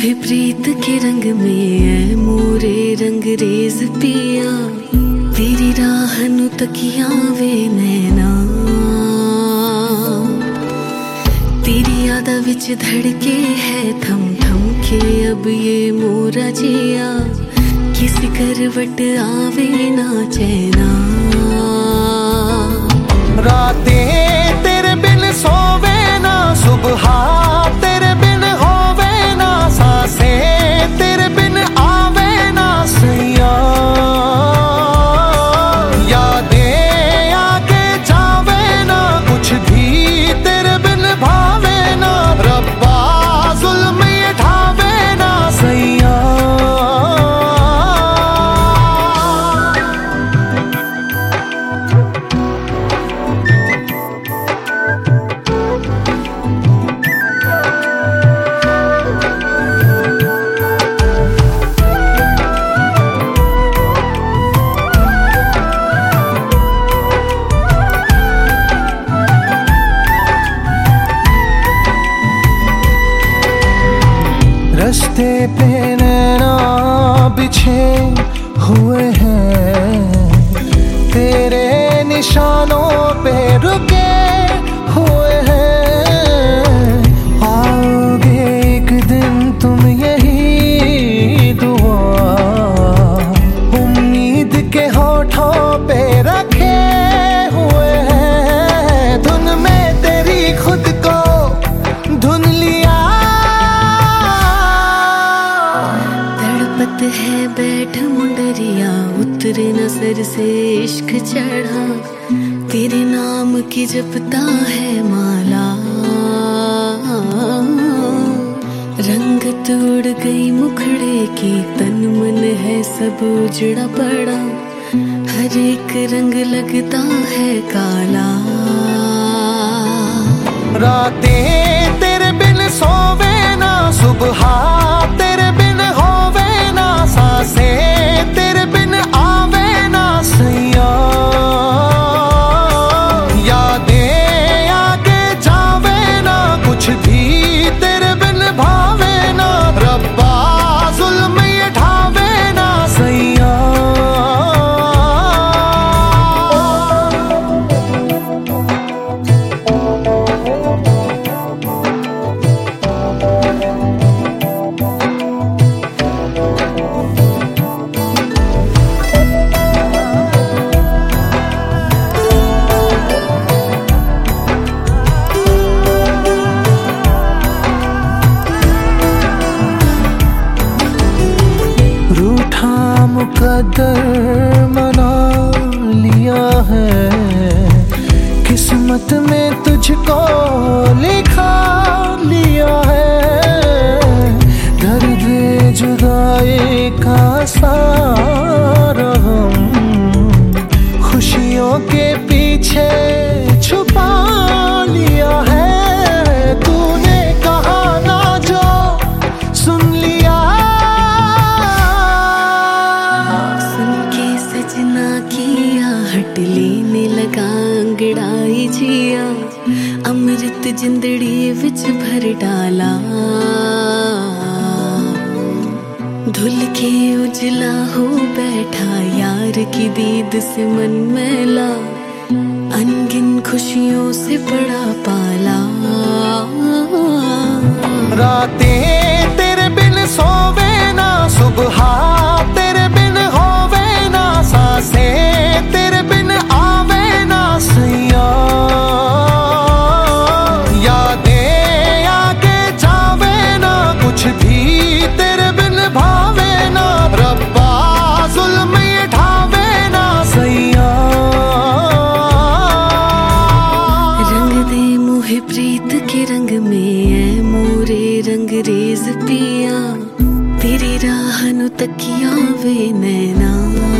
मोहे प्रीत के रंग में है मोरे रंग रेज पिया तेरी राह नु तकिया वे नैना तेरी यादा विच धड़के है थम थम के अब ये मोरा जिया किसी करवट आवे ना चैना रातें तेरे बिन सोवे ना सुबह तेरे बिन होवे ना सांसें तेरे बिन आवे ना सैया यादें आके जावे ना कुछ भी तेरे बिन भावे ना रब्बा जुल्म ये ढावे ना सैया रस्ते पे नैना बिछे हुए हैं तेरे निशानों पे रुके हुए हैं आओगे एक दिन तुम यही दुआ उम्मीद के होठों पे रखे हुए हैं धुन में तेरी खुद को धुन लिया है बैठ मुंडरिया उतरे नजर से इश्क चढ़ा तेरे नाम की जपता है माला रंगत उड़ गई मुखड़े की तन मन है सब उजड़ा पड़ा हर एक रंग लगता है काला रातें तेरे बिन सोवे ना सुबह तेरे बिन होवे ना सांसें तेरे बिन आवे ना सैया यादें आके जावे ना कुछ भी तेरे बिन भावे ना रब्बा जुल्म ये ढावे ना सैया मुकद्दर मना लिया है किस्मत में तुझको लिखा लिया है दर्द जुदाई का सारा हम खुशियों के पीछे छुपा लिया है तूने कहा ना जो सुन लिया हट लेने लगा अंगड़ाई जिया अमृत जिंदड़ी विच भर डाला धुल के उजला हो बैठा यार की दीद से मन मैला अनगिन खुशियों से पड़ा पाला रातें तेरे बिन सोवे ना सुबह तेरे बिन होवे ना सांसें तेरे बिन आवे ना सैया यादें आके जावे ना कुछ भी तेरे बिन भावे ना रब्बा जुल्म ये ढावे ना सैया रंग दे मोहे प्रीत के रंग में है मोरे रंग रेज पिया तेरी राह नु तकिया वे नैना।